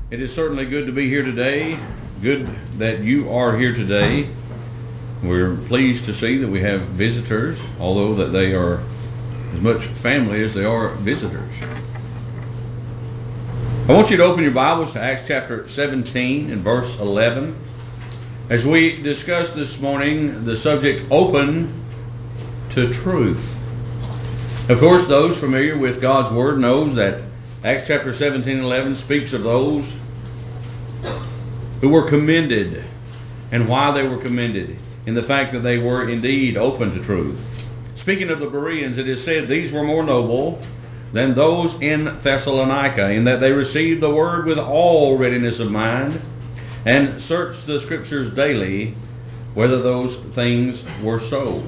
It is certainly good to be here today. Good that you are here today. We're pleased to see that we have visitors, although that they are as much family as they are visitors. I want you to open your Bibles to Acts chapter 17 and verse 11. As we discuss this morning the subject, open to truth. Of course, those familiar with God's Word knows that Acts chapter 17 and 11 speaks of those who were commended and why they were commended in the fact that they were indeed open to truth. Speaking of the Bereans, it is said these were more noble than those in Thessalonica, in that they received the Word with all readiness of mind and searched the Scriptures daily whether those things were so.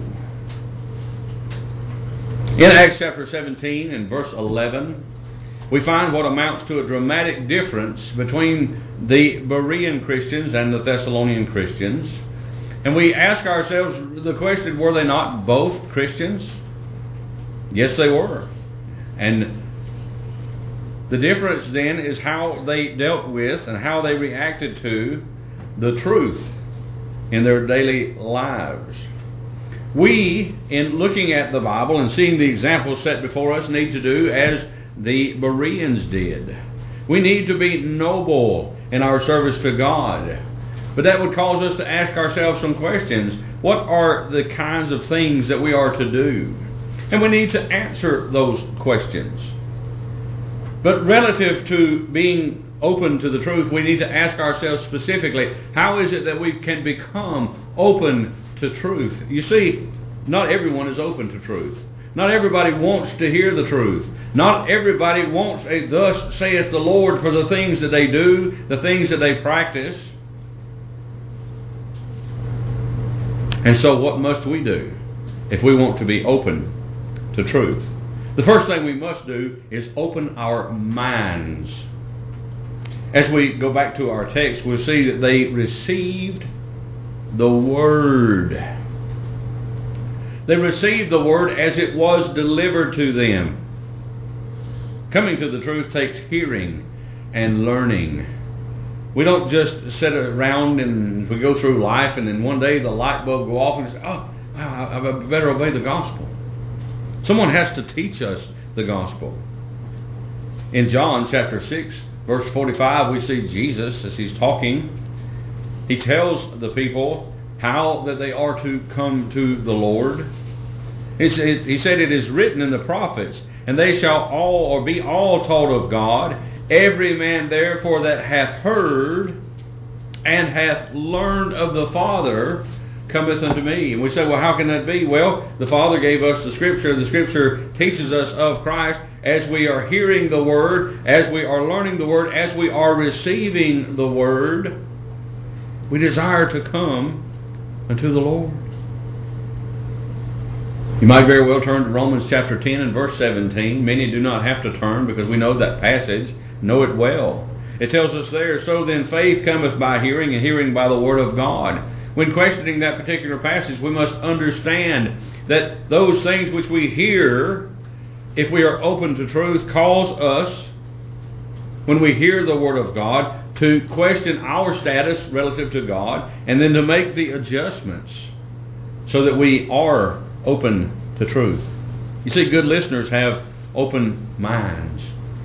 In Acts chapter 17 and verse 11, we find what amounts to a dramatic difference between the Berean Christians and the Thessalonian Christians. And we ask ourselves the question, were they not both Christians? Yes, they were. And the difference then is how they dealt with and how they reacted to the truth in their daily lives. We, in looking at the Bible and seeing the examples set before us, need to do as the Bereans did. We need to be noble in our service to God. But that would cause us to ask ourselves some questions. What are the kinds of things that we are to do? And we need to answer those questions. But relative to being open to the truth, we need to ask ourselves specifically, how is it that we can become open to truth? You see, not everyone is open to truth. Not everybody wants to hear the truth. Not everybody wants a thus saith the Lord for the things that they do, the things that they practice. And so what must we do if we want to be open to truth? The first thing we must do is open our minds. As we go back to our text, we'll see that they received the Word. They received the Word as it was delivered to them. Coming to the truth takes hearing and learning. We don't just sit around and we go through life and then one day the light bulb go off and we say, oh, I better obey the gospel. Someone has to teach us the gospel. In John chapter 6, verse 45, we see Jesus as he's talking. He tells the people how that they are to come to the Lord. He said, it is written in the prophets, and they shall all or be all taught of God. Every man therefore that hath heard and hath learned of the Father cometh unto me. And we say, well, how can that be? Well, the Father gave us the Scripture. The Scripture teaches us of Christ. As we are hearing the Word, as we are learning the Word, as we are receiving the Word, we desire to come unto the Lord. You might very well turn to Romans chapter 10 and verse 17. Many do not have to turn because we know that passage, know it well. It tells us there, so then faith cometh by hearing, and hearing by the Word of God. When questioning that particular passage, we must understand that those things which we hear, if we are open to truth, cause us, when we hear the Word of God, to question our status relative to God, and then to make the adjustments so that we are open to truth. You see, good listeners have open minds.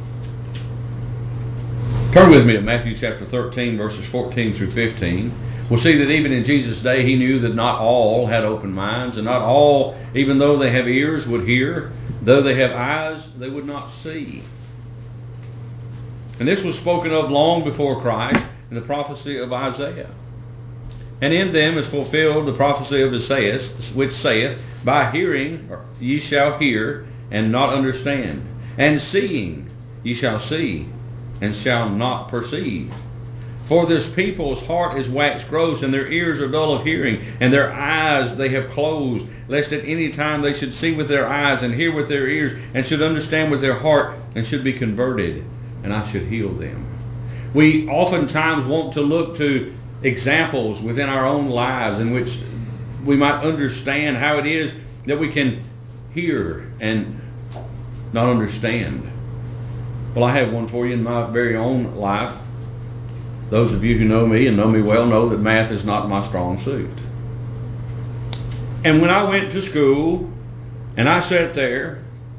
Turn with me to Matthew chapter 13, verses 14 through 15. We'll see that even in Jesus' day, he knew that not all had open minds, and not all, even though they have ears, would hear. Though they have eyes, they would not see. And this was spoken of long before Christ in the prophecy of Isaiah. And in them is fulfilled the prophecy of Isaiah, which saith, by hearing ye shall hear, and not understand. And seeing ye shall see, and shall not perceive. For this people's heart is waxed gross, and their ears are dull of hearing, and their eyes they have closed, lest at any time they should see with their eyes, and hear with their ears, and should understand with their heart, and should be converted, and I should heal them. We oftentimes want to look to examples within our own lives in which we might understand how it is that we can hear and not understand. Well, I have one for you in my very own life. Those of you who know me and know me well know that math is not my strong suit. And when I went to school and I sat there,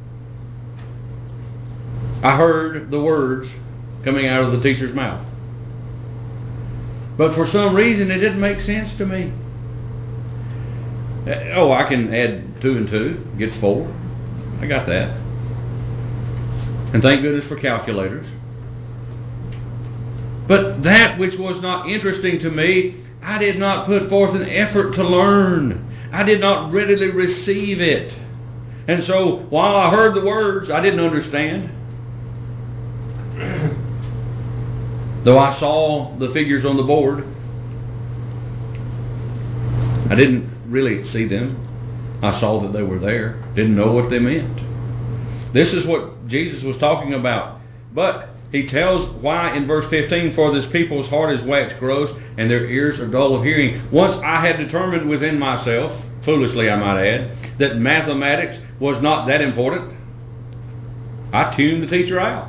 I heard the words coming out of the teacher's mouth. But for some reason it didn't make sense to me. Oh, I can add 2 and 2 gets 4. I got that. And thank goodness for calculators. But that which was not interesting to me, I did not put forth an effort to learn. I did not readily receive it. And so while I heard the words, I didn't understand. Though I saw the figures on the board, I didn't really see them. I saw that they were there. Didn't know what they meant. This is what Jesus was talking about. But he tells why in verse 15, for this people's heart is waxed gross, and their ears are dull of hearing. Once I had determined within myself, foolishly I might add, that mathematics was not that important, I tuned the teacher out.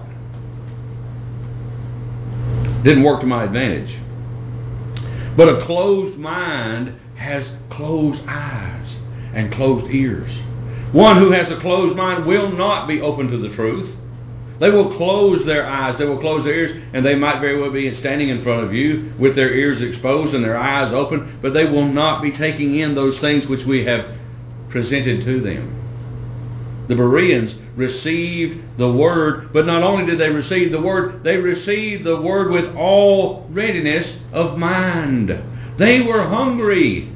Didn't work to my advantage. But a closed mind has closed eyes and closed ears. One who has a closed mind will not be open to the truth. They will close their eyes, they will close their ears, and they might very well be standing in front of you with their ears exposed and their eyes open, but they will not be taking in those things which we have presented to them. The Bereans received the word, but not only did they receive the word, they received the word with all readiness of mind. They were hungry.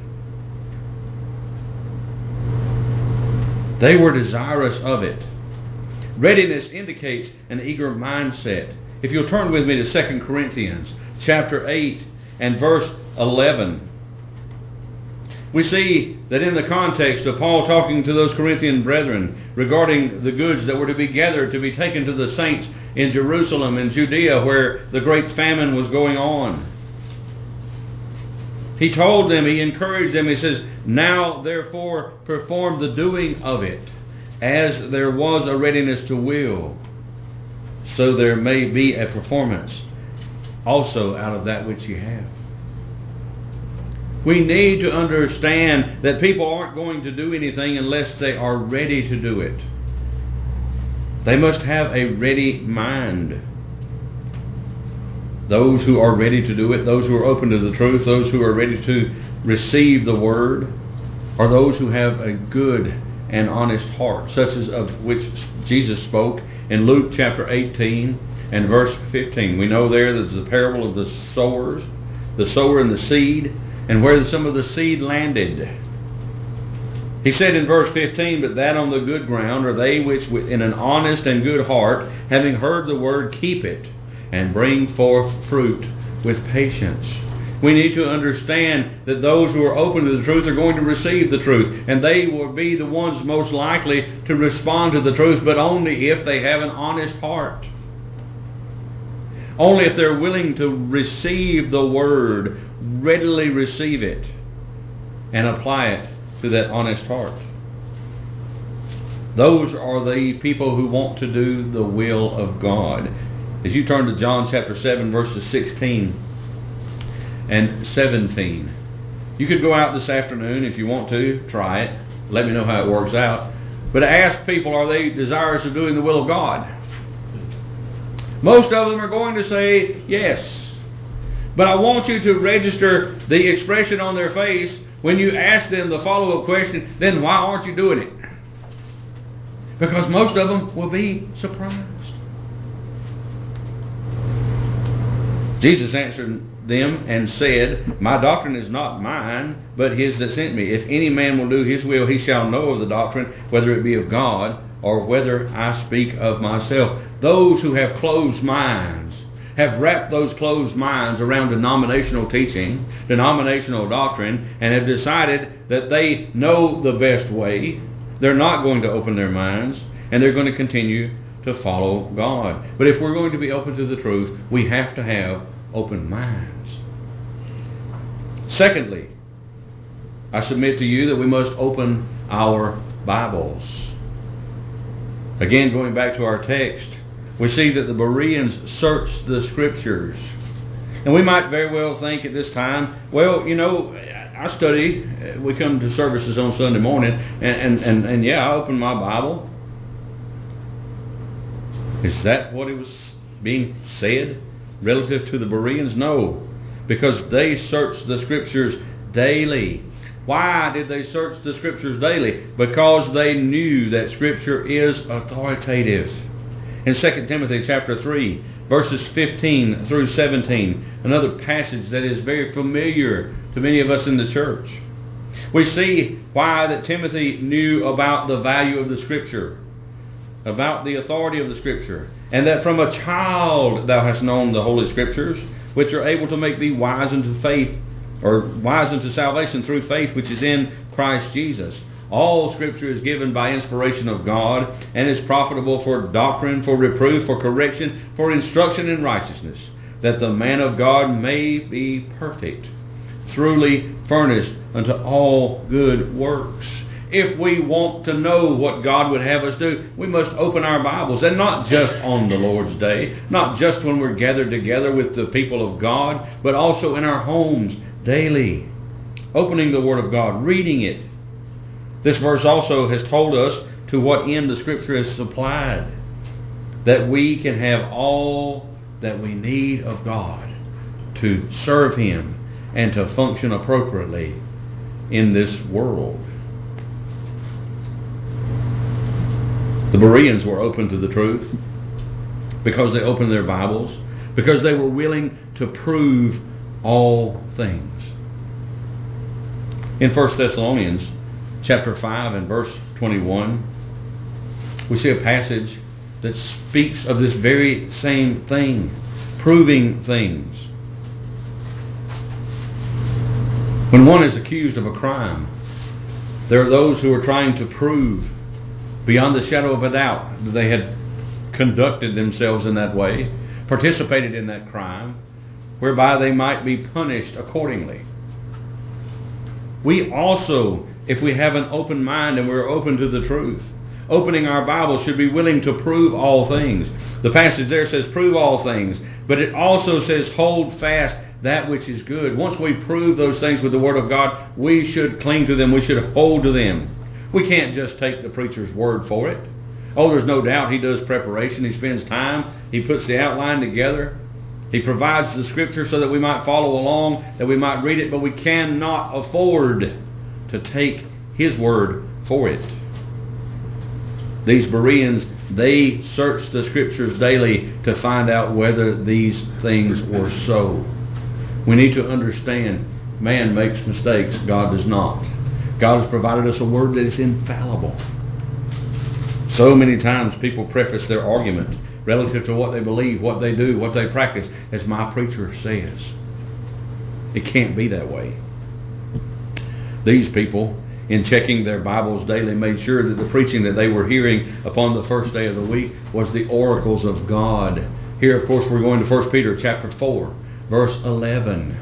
They were desirous of it. Readiness indicates an eager mindset. If you'll turn with me to 2 Corinthians chapter 8 and verse 11. We see that in the context of Paul talking to those Corinthian brethren regarding the goods that were to be gathered to be taken to the saints in Jerusalem and Judea where the great famine was going on. He told them, he encouraged them, he says, now therefore perform the doing of it, as there was a readiness to will, so there may be a performance also out of that which you have. We need to understand that people aren't going to do anything unless they are ready to do it. They must have a ready mind. Those who are ready to do it, those who are open to the truth, those who are ready to receive the word, are those who have a good and honest heart, such as of which Jesus spoke in Luke chapter 18 and verse 15. We know there that the parable of the sowers, the sower and the seed, and where some of the seed landed. He said in verse 15, but that on the good ground are they which in an honest and good heart, having heard the word, keep it, and bring forth fruit with patience. We need to understand that those who are open to the truth are going to receive the truth, and they will be the ones most likely to respond to the truth, but only if they have an honest heart. Only if they're willing to receive the word, readily receive it, and apply it to that honest heart. Those are the people who want to do the will of God. As you turn to John chapter 7, verses 16 and 17. You could go out this afternoon if you want to, try it. Let me know how it works out. But ask people, are they desirous of doing the will of God? Most of them are going to say yes. But I want you to register the expression on their face when you ask them the follow-up question, then why aren't you doing it? Because most of them will be surprised. Jesus answered them and said, my doctrine is not mine, but his that sent me. If any man will do his will, he shall know of the doctrine, whether it be of God or whether I speak of myself. Those who have closed minds have wrapped those closed minds around denominational teaching, denominational doctrine, and have decided that they know the best way. They're not going to open their minds, and they're going to continue to follow God. But if we're going to be open to the truth, we have to have open minds. Secondly, I submit to you that we must open our Bibles. Again, going back to our text, we see that the Bereans searched the Scriptures. And we might very well think at this time, well, I study, we come to services on Sunday morning, and yeah, I open my Bible. Is that what it was being said relative to the Bereans? No, because they searched the Scriptures daily. Why did they search the Scriptures daily? Because they knew that Scripture is authoritative. In 2 Timothy chapter 3, verses 15 through 17, another passage that is very familiar to many of us in the church, we see why that Timothy knew about the value of the Scripture, about the authority of the Scripture, and that from a child thou hast known the Holy Scriptures, which are able to make thee wise unto faith, or wise unto salvation through faith which is in Christ Jesus. All Scripture is given by inspiration of God, and is profitable for doctrine, for reproof, for correction, for instruction in righteousness, that the man of God may be perfect, truly furnished unto all good works. If we want to know what God would have us do, we must open our Bibles, and not just on the Lord's Day, not just when we're gathered together with the people of God, but also in our homes daily, opening the Word of God, reading it. This verse also has told us to what end the Scripture is supplied, that we can have all that we need of God to serve Him and to function appropriately in this world. The Bereans were open to the truth because they opened their Bibles, because they were willing to prove all things. In 1 Thessalonians chapter 5 and verse 21, we see a passage that speaks of this very same thing, proving things. When one is accused of a crime, there are those who are trying to prove beyond the shadow of a doubt that they had conducted themselves in that way, participated in that crime, whereby they might be punished accordingly. We also, if we have an open mind and we're open to the truth, opening our Bible, should be willing to prove all things. The passage there says prove all things, but it also says hold fast that which is good. Once we prove those things with the Word of God, we should cling to them, we should hold to them. We can't just take the preacher's word for it. Oh, there's no doubt he does preparation, he spends time, he puts the outline together, he provides the Scripture so that we might follow along, that we might read it, but we cannot afford to take his word for it. These Bereans, they searched the Scriptures daily to find out whether these things were so. We need to understand, man makes mistakes, God does not. God has provided us a word that is infallible. So many times people preface their argument relative to what they believe, what they do, what they practice, as my preacher says. It can't be that way. These people, in checking their Bibles daily, made sure that the preaching that they were hearing upon the first day of the week was the oracles of God. Here, of course, we're going to 1 Peter chapter 4, verse 11.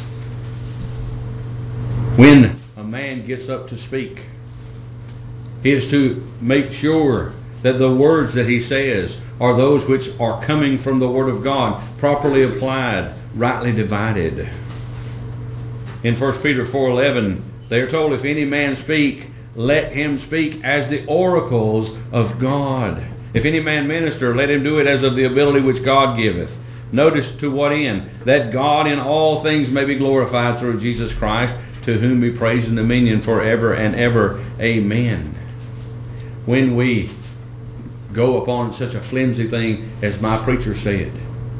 When a man gets up to speak, he is to make sure that the words that he says are those which are coming from the Word of God, properly applied, rightly divided. In 1 Peter 4:11, they are told, if any man speak, let him speak as the oracles of God. If any man minister, let him do it as of the ability which God giveth. Notice to what end? That God in all things may be glorified through Jesus Christ, to whom be praise and dominion forever and ever. Amen. When we go upon such a flimsy thing as my preacher said,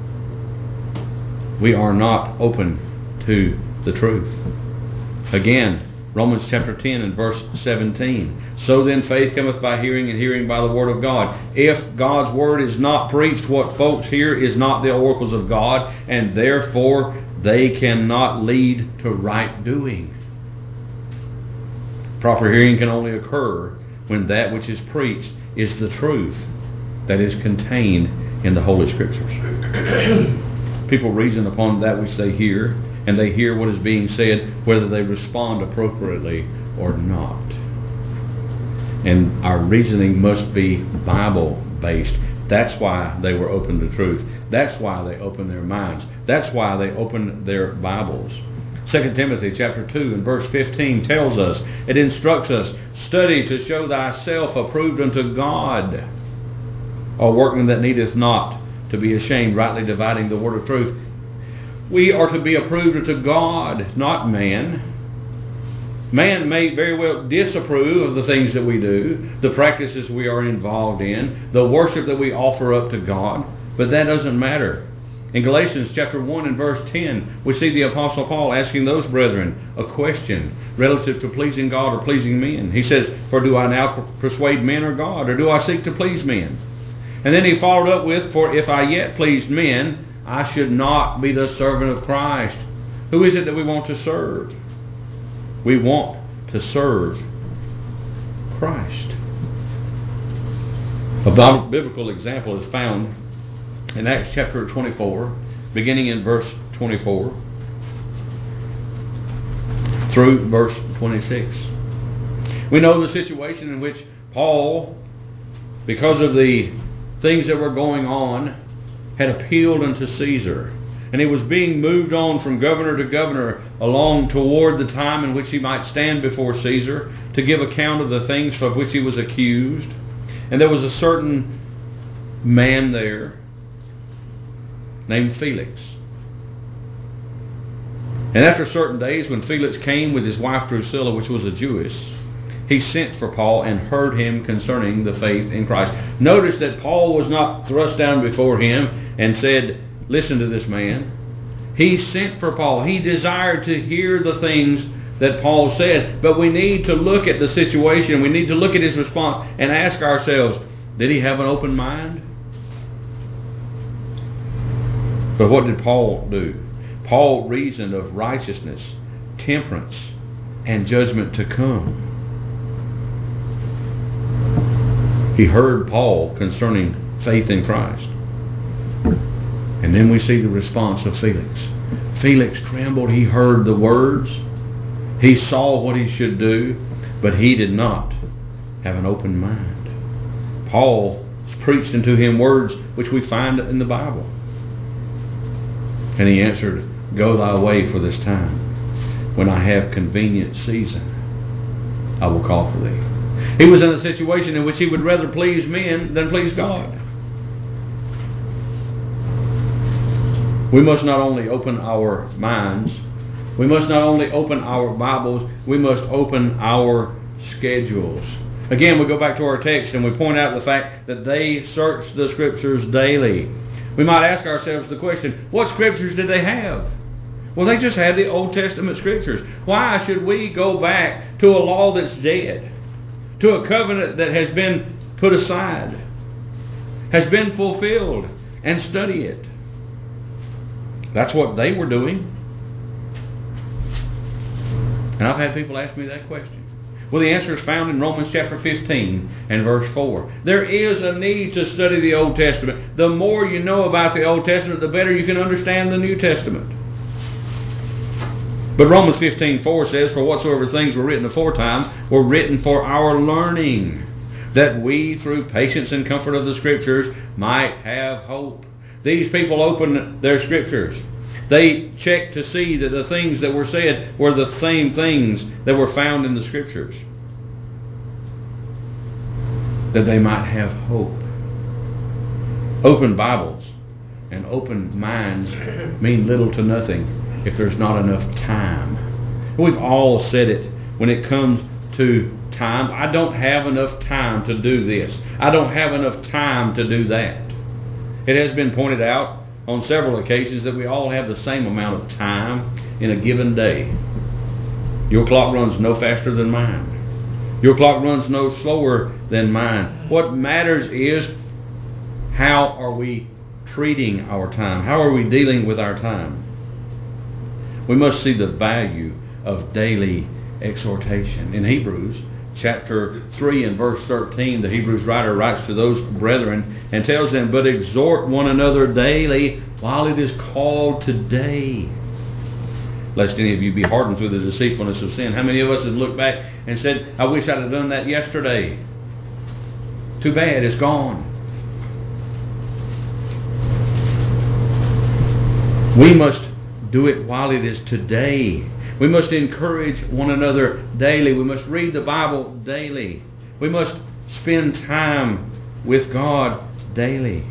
we are not open to the truth. Again, Romans chapter 10 and verse 17. So then faith cometh by hearing, and hearing by the Word of God. If God's Word is not preached, what folks hear is not the oracles of God, and therefore they cannot lead to right doing. Proper hearing can only occur when that which is preached is the truth that is contained in the Holy Scriptures. People reason upon that which they hear, and they hear what is being said, whether they respond appropriately or not. And our reasoning must be Bible-based. That's why they were open to truth. That's why they open their minds. That's why they open their Bibles. 2 Timothy chapter 2 and verse 15 tells us, it instructs us, study to show thyself approved unto God, a workman that needeth not to be ashamed, rightly dividing the word of truth. We are to be approved unto God, not man. Man may very well disapprove of the things that we do, the practices we are involved in, the worship that we offer up to God, but that doesn't matter. In Galatians chapter 1 and verse 10, we see the Apostle Paul asking those brethren a question relative to pleasing God or pleasing men. He says, for do I now persuade men or God, or do I seek to please men? And then he followed up with, for if I yet pleased men, I should not be the servant of Christ. Who is it that we want to serve? We want to serve Christ. A biblical example is found in Acts chapter 24, beginning in verse 24 through verse 26. We know the situation in which Paul, because of the things that were going on, had appealed unto Caesar. And he was being moved on from governor to governor along toward the time in which he might stand before Caesar to give account of the things for which he was accused. And there was a certain man there named Felix. And after certain days, when Felix came with his wife Drusilla, which was a Jewess, he sent for Paul and heard him concerning the faith in Christ. Notice that Paul was not thrust down before him and said, listen to this man. He sent for Paul. He desired to hear the things that Paul said. But we need to look at the situation. We need to look at his response and ask ourselves, did he have an open mind? But what did Paul do? Paul reasoned of righteousness, temperance, and judgment to come. He heard Paul concerning faith in Christ. And then we see the response of Felix. Felix trembled. He heard the words. He saw what he should do, but he did not have an open mind. Paul preached unto him words which we find in the Bible. And he answered, go thy way for this time. When I have convenient season, I will call for thee. He was in a situation in which he would rather please men than please God. We must not only open our minds, we must not only open our Bibles, we must open our schedules. Again, we go back to our text and we point out the fact that they searched the Scriptures daily. We might ask ourselves the question, what Scriptures did they have? Well, they just had the Old Testament Scriptures. Why should we go back to a law that's dead? To a covenant that has been put aside, has been fulfilled, and study it? That's what they were doing. And I've had people ask me that question. Well, the answer is found in Romans chapter 15 and verse 4. There is a need to study the Old Testament. The more you know about the Old Testament, the better you can understand the New Testament. But Romans 15:4 says, for whatsoever things were written aforetime were written for our learning, that we through patience and comfort of the Scriptures might have hope. These people opened their Scriptures. They checked to see that the things that were said were the same things that were found in the Scriptures, that they might have hope. Open Bibles and open minds mean little to nothing if there's not enough time. We've all said it when it comes to time. I don't have enough time to do this. I don't have enough time to do that. It has been pointed out on several occasions that we all have the same amount of time in a given day. Your clock runs no faster than mine. Your clock runs no slower than mine. What matters is, how are we treating our time? How are we dealing with our time? We must see the value of daily exhortation. In Hebrews chapter 3 and verse 13, the Hebrews writer writes to those brethren and tells them, but exhort one another daily while it is called today, lest any of you be hardened through the deceitfulness of sin. How many of us have looked back and said, I wish I'd have done that yesterday? Too bad, it's gone. We must do it while it is today. We must encourage one another daily. We must read the Bible daily. We must spend time with God daily.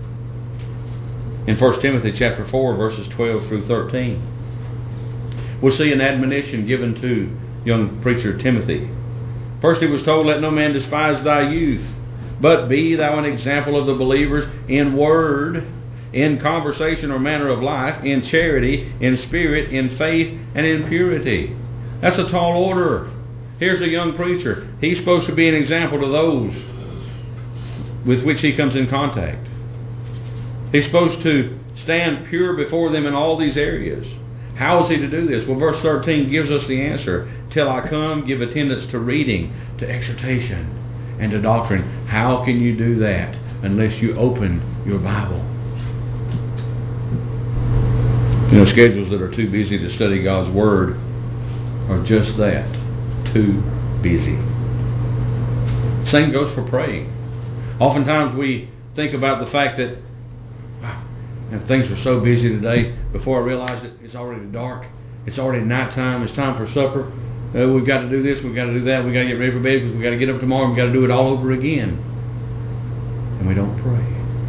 In 1 Timothy chapter 4, verses 12 through 13, we'll see an admonition given to young preacher Timothy. First he was told, "Let no man despise thy youth, but be thou an example of the believers in word, in conversation or manner of life, in charity, in spirit, in faith, and in purity." That's a tall order. Here's a young preacher. He's supposed to be an example to those with which he comes in contact. He's supposed to stand pure before them in all these areas. How is he to do this? Well, verse 13 gives us the answer. "Till I come, give attendance to reading, to exhortation, and to doctrine." How can you do that unless you open your Bible? You know, schedules that are too busy to study God's Word are just that, too busy. Same goes for praying. Oftentimes we think about the fact that, wow, things are so busy today. Before I realize it, it's already dark. It's already nighttime. It's time for supper. We've got to do this. We've got to do that. We've got to get ready for bed because we've got to get up tomorrow. We've got to do it all over again. And we don't pray.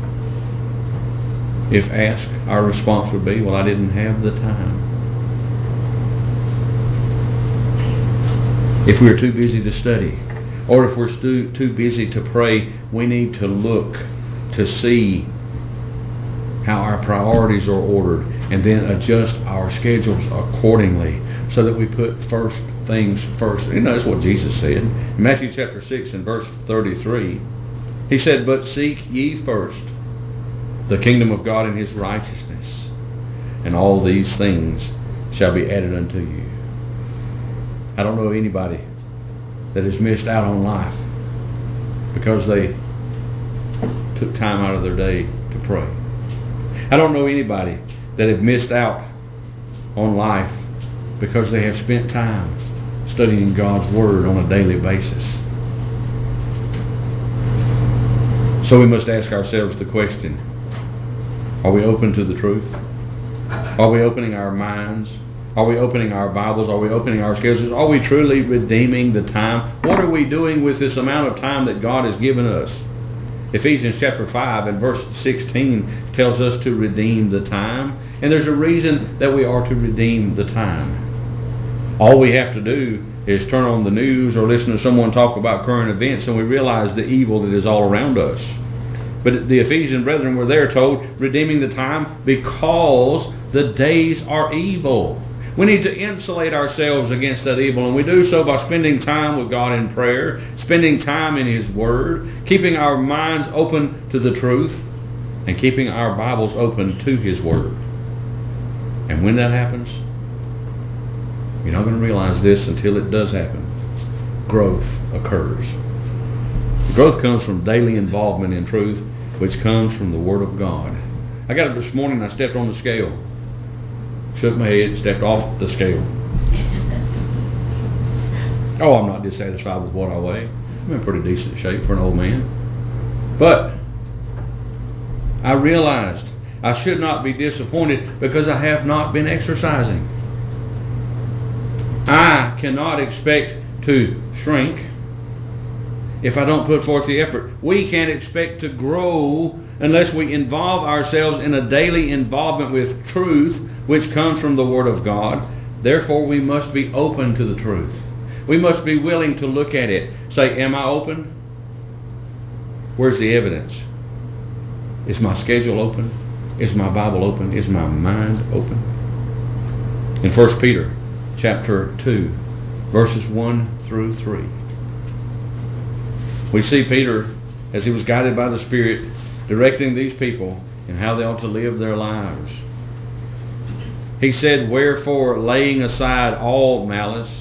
If asked, our response would be, "Well, I didn't have the time." If we're too busy to study, or if we're too busy to pray, we need to look to see how our priorities are ordered and then adjust our schedules accordingly so that we put first things first. You know, that's what Jesus said. In Matthew chapter 6 and verse 33, He said, "But seek ye first the kingdom of God and His righteousness, and all these things shall be added unto you." I don't know anybody that has missed out on life because they took time out of their day to pray. I don't know anybody that have missed out on life because they have spent time studying God's Word on a daily basis. So we must ask ourselves the question, are we open to the truth? Are we opening our minds? Are we opening our Bibles? Are we opening our schedules? Are we truly redeeming the time? What are we doing with this amount of time that God has given us? Ephesians chapter 5 and verse 16 tells us to redeem the time. And there's a reason that we are to redeem the time. All we have to do is turn on the news or listen to someone talk about current events and we realize the evil that is all around us. But the Ephesian brethren were there told, redeeming the time because the days are evil. We need to insulate ourselves against that evil, and we do so by spending time with God in prayer, spending time in His Word, keeping our minds open to the truth, and keeping our Bibles open to His Word. And when that happens, you're not going to realize this until it does happen. Growth occurs. Growth comes from daily involvement in truth, which comes from the Word of God. I got up this morning and I stepped on the scale. Shook my head, stepped off the scale. Oh, I'm not dissatisfied with what I weigh. I'm in pretty decent shape for an old man. But I realized I should not be disappointed because I have not been exercising. I cannot expect to shrink if I don't put forth the effort. We can't expect to grow unless we involve ourselves in a daily involvement with truth, which comes from the Word of God. Therefore, we must be open to the truth. We must be willing to look at it. Say, am I open? Where's the evidence? Is my schedule open? Is my Bible open? Is my mind open? In 1 Peter chapter 2, verses 1 through 3, we see Peter, as he was guided by the Spirit, directing these people in how they ought to live their lives. He said, "Wherefore, laying aside all malice,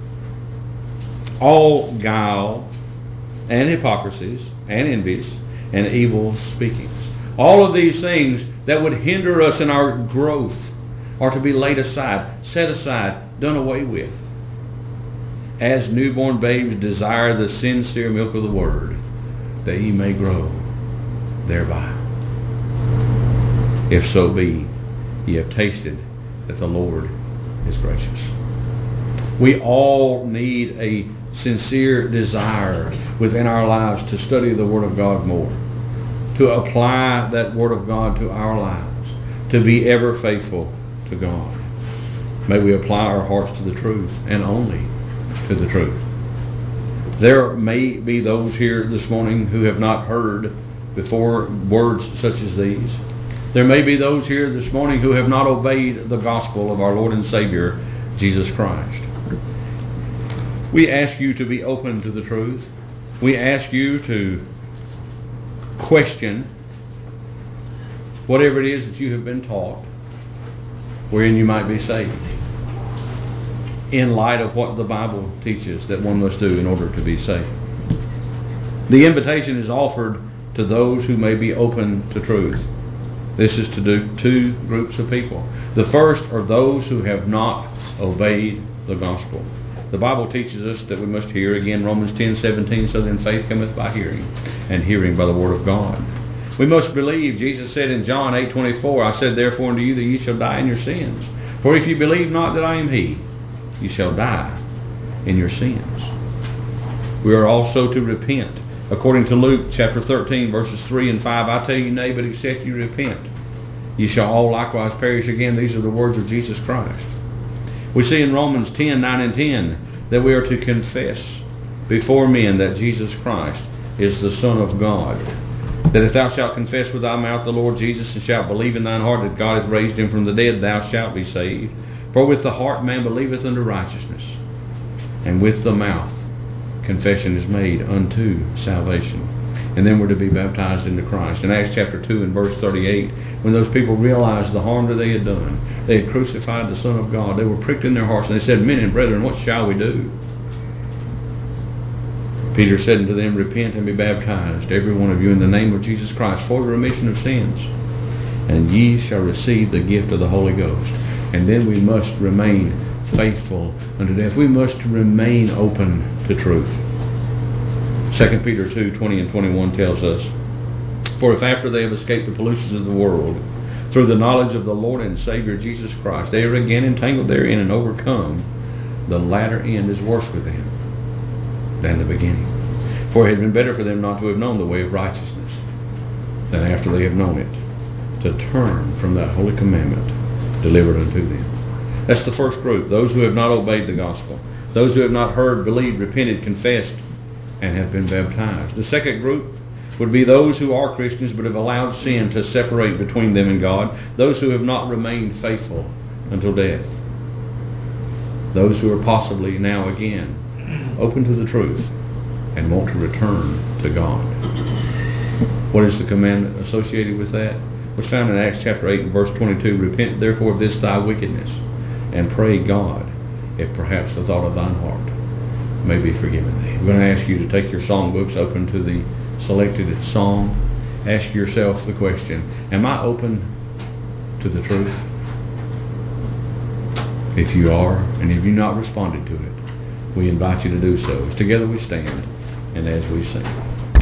all guile, and hypocrisies, and envies, and evil speakings." All of these things that would hinder us in our growth are to be laid aside, set aside, done away with. As newborn babes desire the sincere milk of the Word, that ye may grow thereby. If so be ye have tasted that the Lord is gracious. We all need a sincere desire within our lives to study the Word of God more, to apply that Word of God to our lives, to be ever faithful to God. May we apply our hearts to the truth, and only to the truth. There may be those here this morning who have not heard before words such as these. There may be those here this morning who have not obeyed the gospel of our Lord and Savior, Jesus Christ. We ask you to be open to the truth. We ask you to question whatever it is that you have been taught, wherein you might be saved, in light of what the Bible teaches that one must do in order to be saved. The invitation is offered to those who may be open to truth. This is to do two groups of people. The first are those who have not obeyed the gospel. The Bible teaches us that we must hear, again, Romans 10:17, so then faith cometh by hearing, and hearing by the word of God. We must believe. Jesus said in John 8:24, I said therefore unto you that ye shall die in your sins. For if you believe not that I am he, ye shall die in your sins. We are also to repent. According to Luke chapter 13, verses 3 and 5, I tell you nay, but except you repent, ye shall all likewise perish. Again, these are the words of Jesus Christ. We see in Romans 10:9 and 10 that we are to confess before men that Jesus Christ is the Son of God. That if thou shalt confess with thy mouth the Lord Jesus, and shalt believe in thine heart that God hath raised him from the dead, thou shalt be saved. For with the heart man believeth unto righteousness, and with the mouth confession is made unto salvation. And then we're to be baptized into Christ. In Acts chapter 2 and verse 38, when those people realized the harm that they had done, they had crucified the Son of God, they were pricked in their hearts, and they said, Men and brethren, what shall we do? Peter said unto them, Repent and be baptized, every one of you, in the name of Jesus Christ, for the remission of sins, and ye shall receive the gift of the Holy Ghost. And then we must remain faithful unto death. We must remain open to truth. 2 Peter 2:20 and 21 tells us, For if after they have escaped the pollutions of the world, through the knowledge of the Lord and Savior Jesus Christ, they are again entangled therein and overcome, the latter end is worse for them than the beginning. For it had been better for them not to have known the way of righteousness, than after they have known it, to turn from that holy commandment delivered unto them. That's the first group, those who have not obeyed the gospel, those who have not heard, believed, repented, confessed, and have been baptized. The second group would be those who are Christians but have allowed sin to separate between them and God, those who have not remained faithful until death, those who are possibly now again open to the truth and want to return to God. What is the commandment associated with that? It's found in Acts chapter 8 and verse 22. Repent therefore of this thy wickedness, and pray God, if perhaps the thought of thine heart may be forgiven thee. I'm going to ask you to take your songbooks, open to the selected song. Ask yourself the question, am I open to the truth? If you are, and if you've not responded to it, we invite you to do so. As together we stand and as we sing.